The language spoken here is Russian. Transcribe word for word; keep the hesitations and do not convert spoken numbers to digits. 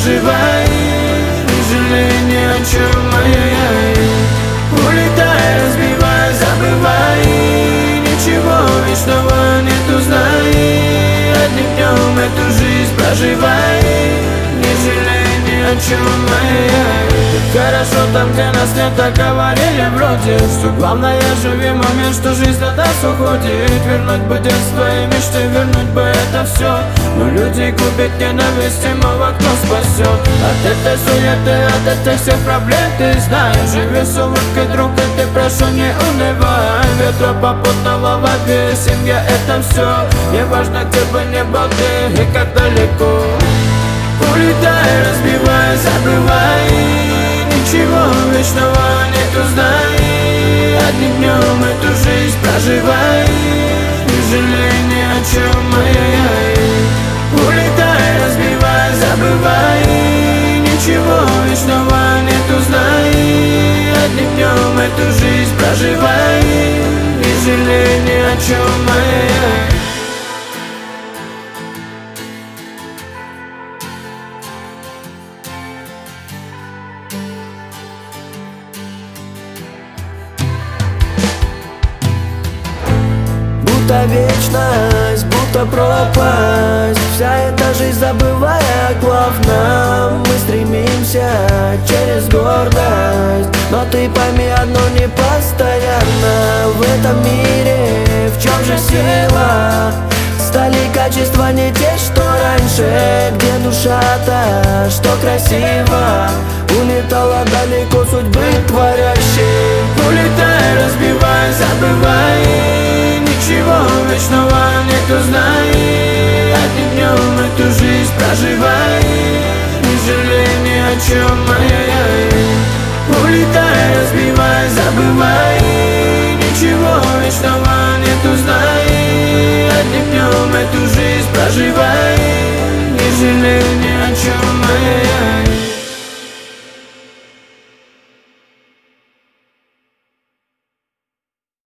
проживай, не жалей ни о чем, ай-яй-яй. Улетай, разбивай, забывай, ничего вечного нету, знай. Одним днем эту жизнь проживай, не жалей ни о чем, ай-яй-яй. Хорошо там, где нас нет, так говорили вроде, что главное живи момент, что жизнь от нас уходит. Вернуть бы детство и мечты, вернуть бы это все. Но люди губят ненавистимого, кто спасет от этой суеты, от этих всех проблем. Ты знаешь, живи с улыбкой, друг, и ты прошу не унывай. Ветра попутного в воде, семья это все. Не важно, где бы не был ты и как далеко. Улетай, разбивай, забывай, ничего вечного нету, знай. Одним днем эту жизнь проживай, не жалей ни о чем, ай-яй-яй. Улетай, разбивай, забывай, ничего вечного нету, знай. Одним днем эту жизнь проживай, не жалей ни о чем, ай-яй-яй. Будто вечность, будто пропасть, вся эта жизнь забывая о главном. Мы стремимся через гордость, но ты пойми одно не постоянно. В этом мире в чем же сила? Стали качества не те, что раньше. Где душа-то, что красиво, улетала далеко судьбы творящей. Улетай, разбивай, забывай, ничего вечного нету, знай. Одним днем эту жизнь проживай, не жалей ни о чем, ай-яй-яй. Улетай, разбивай, забывай, ничего вечного